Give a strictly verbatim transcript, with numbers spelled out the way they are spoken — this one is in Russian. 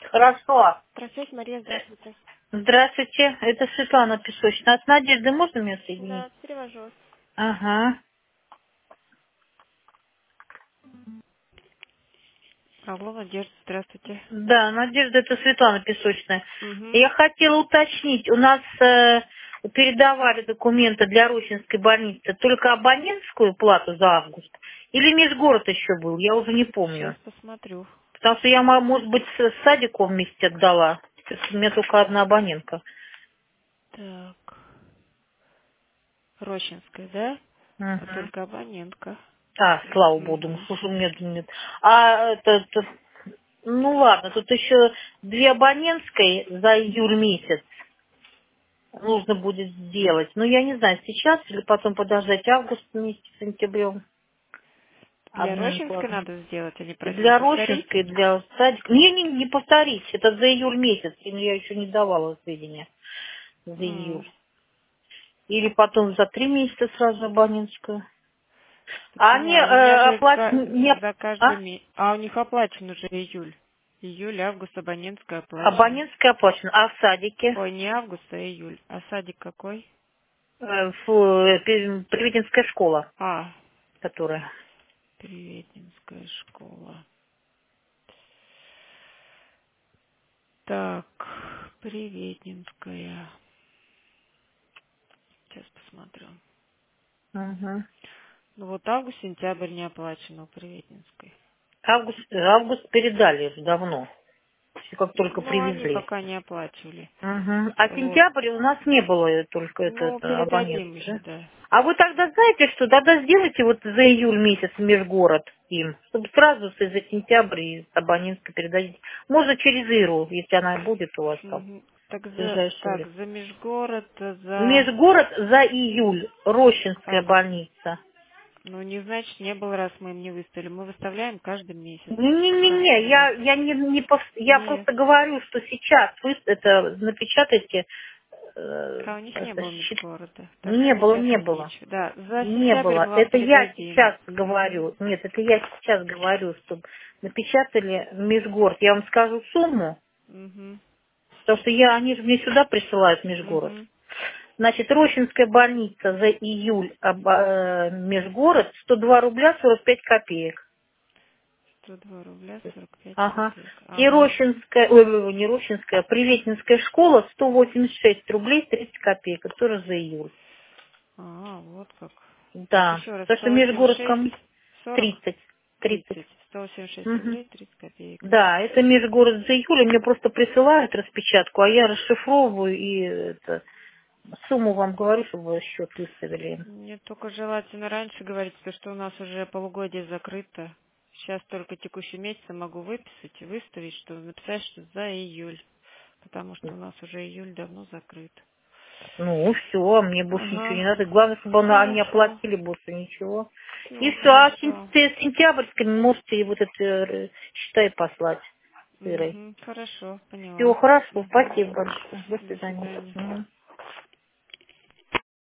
Хорошо. Здравствуйте, Мария, здравствуйте. Здравствуйте, это Светлана Песочная. От Надежды можно меня соединить? Да, перевожу вас. Ага. Алло, Надежда, здравствуйте. Да, Надежда, это Светлана Песочная. Угу. Я хотела уточнить, у нас э, передавали документы для Рощинской больницы только абонентскую плату за август? Или межгород еще был? Я уже не Сейчас помню. посмотрю. Потому что я, мо- может быть, с с садиком вместе отдала. То есть у меня только одна абонентка. Так, Рощинская, да? А Мгм. только абонентка. А, слава богу, думаю, Угу. слушай, мне нет. А это, это, ну ладно, тут еще две абонентской за июль месяц нужно будет сделать. Ну, я не знаю, сейчас или потом подождать август вместе с сентябрем. Для Одну Рощинской накладно. надо сделать, или И просили для повторить? Рощинской, и для садика. Не, не, не повторить, это за июль месяц. Им я еще не давала сведения за М, июль. Или потом за три месяца сразу абонентскую. А они Почему? У меня э, же оплат... ка- не... за каждый А? месяц. А у них оплачен уже июль. Июль, август, абонентская оплачена. Абонентская оплачена. А в садике? Ой, не август, а июль. А садик какой? Э, фу, э, Пе- Привитинская школа, А, которая. Приветинская школа. Так, Приветинская. Сейчас посмотрю. Угу. Ну вот август, сентябрь не оплачено у Приветинской. Август, август передали уже давно, еще как только Ну, они привезли. пока не оплачивали. Угу. А Вот. сентябрь у нас не было э, только это, Ну, это передадим абонентский, еще, да? да. А вы тогда знаете, что тогда сделайте вот за июль месяц межгород им, чтобы сразу с- за сентябрь и с абонентской передадите. Можно через Иру, если она будет у вас там Мгм. Так в за, ближайшее так, время. за Межгород, за... Межгород за июль, Рощинская а, больница. ну, не значит, не был, раз мы им не выставили. Мы выставляем каждый месяц. Не-не-не, Каждый я, месяц. я, не, не пов- я Нет. просто говорю, что сейчас вы это напечатайте. э, А у них не это было щит- Межгорода. Так Не что было, нет не там было. ничего. Да, за Не сентябрь было. мы вам Это я передадим. сейчас Мгм. говорю. Нет, это я сейчас говорю, чтобы напечатали межгород. Я вам скажу сумму, Мгм. потому что я, они же мне сюда присылают межгород. Мгм. Значит, Рощинская больница за июль, об- э, межгород, сто два рубля сорок пять копеек. сто два рубля сорок пять Ага. копеек. И Ага. Рощинская, ой, ой, ой, не Рощинская, а Приветинская школа сто восемьдесят шесть рублей тридцать копеек. Это тоже за июль. А, вот как. Так, Да. еще раз, Потому что сто восемьдесят шесть, межгородском сорок, тридцать. тридцать. тридцать. сто восемьдесят шесть Мгм. рублей тридцать копеек. Да, это межгород за июль. Мне просто присылают распечатку, а я расшифровываю и это, сумму вам говорю, чтобы вы счет выставили. Мне только желательно раньше говорить, потому что у нас уже полугодие закрыто. Сейчас только текущий месяц я могу выписать и выставить, что написать, что за июль. Потому что у нас уже июль давно закрыт. Ну, все, мне больше ничего не Ага. надо. Главное, чтобы она- они Хорошо. оплатили больше ничего. И Все, все, а сен- хорошо. с сентябрьскими можете и вот это, э, считай, послать с Ирой. Угу. Хорошо, Всего поняла. хорошо, Угу. спасибо большое. До До свидания. свидания. Мгм.